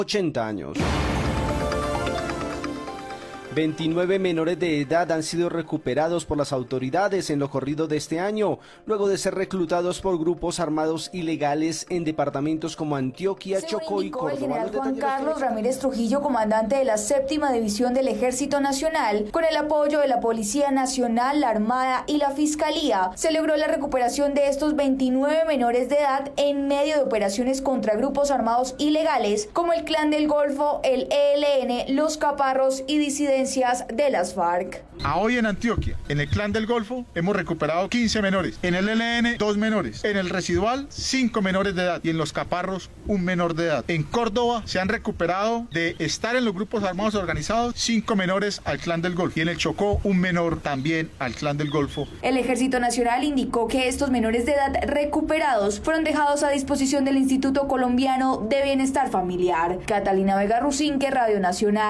80 años. 29 menores de edad han sido recuperados por las autoridades en lo corrido de este año, luego de ser reclutados por grupos armados ilegales en departamentos como Antioquia, Chocó y Córdoba. El general Juan Carlos Ramírez Trujillo, comandante de la 7ª División del Ejército Nacional, con el apoyo de la Policía Nacional, la Armada y la Fiscalía, se logró la recuperación de estos 29 menores de edad en medio de operaciones contra grupos armados ilegales como el Clan del Golfo, el ELN, los Caparros y disidencias de las FARC. A hoy en Antioquia, en el Clan del Golfo, hemos recuperado 15 menores, en el ELN 2 menores, en el Residual 5 menores de edad y en los Caparros 1 menor de edad. En Córdoba se han recuperado de estar en los grupos armados organizados 5 menores al Clan del Golfo y en el Chocó 1 menor también al Clan del Golfo. El Ejército Nacional indicó que estos menores de edad recuperados fueron dejados a disposición del Instituto Colombiano de Bienestar Familiar. Catalina Vega Rusinque, Radio Nacional.